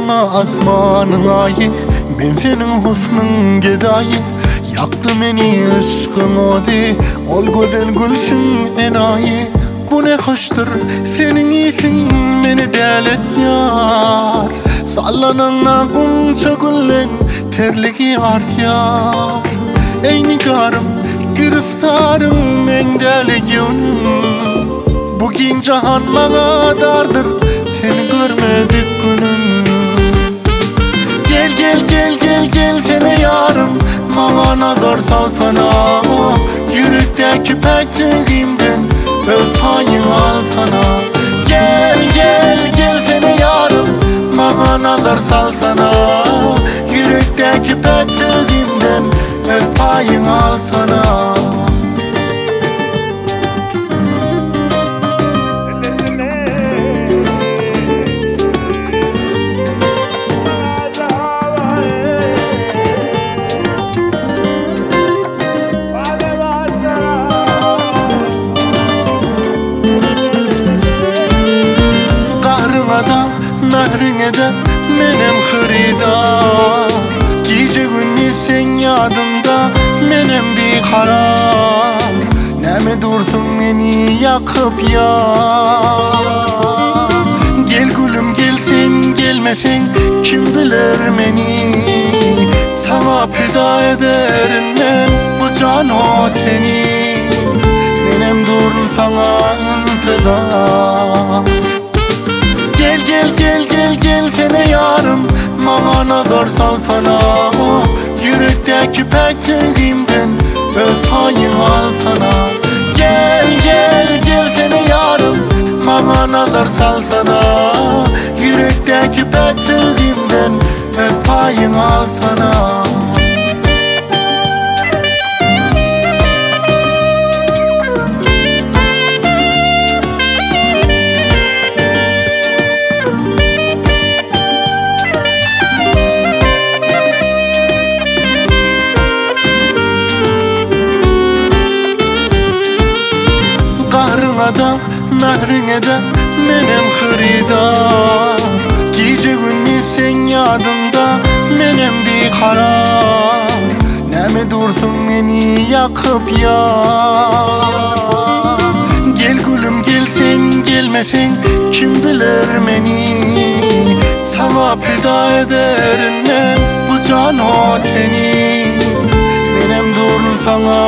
bana asmanın ayı, ben senin husnun gedayı. Yaktı beni ışkın odi, ol güzel gülşün enayi. Bu ne hoştur senin iyisin beni delet yar. Sallanana kunça güllen terligi art yar. Ey nigarım giriftarım men deligin. Bugün cahan bana dardır, seni görmedik günüm. Gel gel gel gel gel sene yarım, bana nazar salsana. Yürekteki pekliğimden öz payını alsana. Gel gel gel sene yarım, bana nazar salsana. Yürekteki pekliğimden öz payını alsana. Nahrine de menem hıridar. Gece gündüz sen yadımda menem bir karar. Neme dursun beni yakıp ya. Gel gülüm gel sen gelmesen kim bilir beni. Sana feda ederim ben bu can o teni. Menem durun sana intizar. Gel gel gel gel gel sene yarım, bana nazar salsana. Yürekteki pekliğimden öz payını alsana. Gel gel gel sene yarım, bana nazar salsana. Yürekteki pekliğimden öz payını alsana. Nahrine de menem hıridar. Gece gündüz sen yadımda menem bir karar. Neme dursun beni yakıp ya. Gel gülüm gel sen gelmesen kim bilir beni. Sana feda ederim ben bu can o teni. Menem durun sana